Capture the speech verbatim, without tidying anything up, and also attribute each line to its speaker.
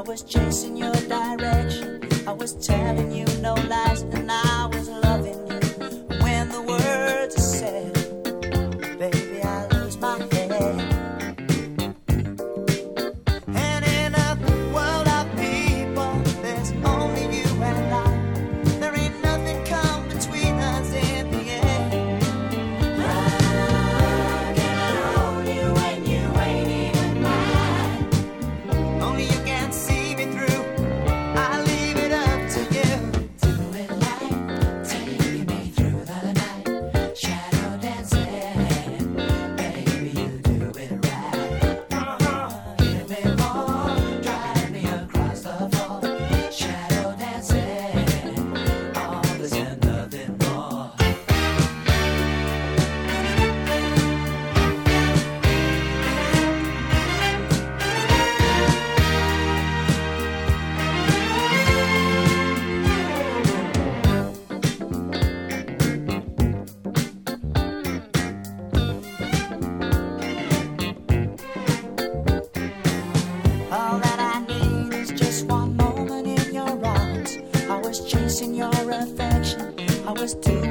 Speaker 1: was chasing your direction. I was telling you no lies, and I was loving you. When the words are said, baby, I lose my head. And in a world of people, there's only you and I. There ain't nothing come between us in the end. How can I hold you when you ain't even mine? Only you can see me through. I leave it up to you. Do it right, taking me through the night. Shadow dancing, baby, you do it right. Give me more, drive me across the floor. Shadow dancing, all this and nothing more. All that I need is just one moment in your arms. I was chasing your affection. I was too